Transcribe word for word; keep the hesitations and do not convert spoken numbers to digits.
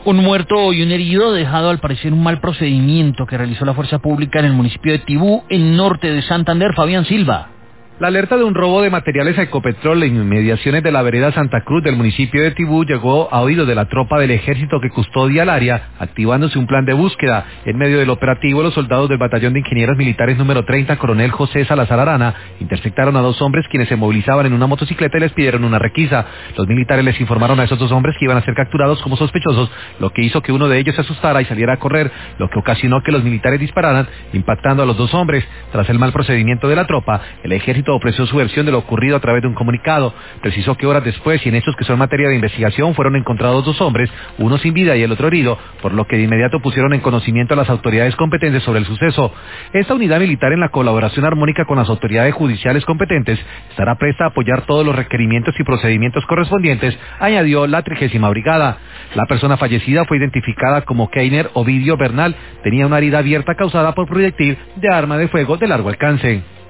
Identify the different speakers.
Speaker 1: Un muerto y un herido dejado al parecer un mal procedimiento que realizó la fuerza pública en el municipio de Tibú, en norte de Santander. Fabián Silva.
Speaker 2: La alerta de un robo de materiales a Ecopetrol en inmediaciones de la vereda Santa Cruz del municipio de Tibú llegó a oídos de la tropa del ejército que custodia el área, activándose un plan de búsqueda. En medio del operativo, los soldados del batallón de ingenieros militares número treinta, coronel José Salazar Arana, interceptaron a dos hombres quienes se movilizaban en una motocicleta y les pidieron una requisa. Los militares les informaron a esos dos hombres que iban a ser capturados como sospechosos, lo que hizo que uno de ellos se asustara y saliera a correr, lo que ocasionó que los militares dispararan, impactando a los dos hombres. Tras el mal procedimiento de la tropa, el ejército ofreció su versión de lo ocurrido a través de un comunicado. Precisó que horas después y en hechos que son materia de investigación fueron encontrados dos hombres, uno sin vida y el otro herido, por lo que de inmediato pusieron en conocimiento a las autoridades competentes sobre el suceso. Esta unidad militar, en la colaboración armónica con las autoridades judiciales competentes, estará presta a apoyar todos los requerimientos y procedimientos correspondientes, añadió la trigésima brigada. La persona fallecida fue identificada como Keiner Ovidio Bernal, tenía una herida abierta causada por proyectil de arma de fuego de largo alcance.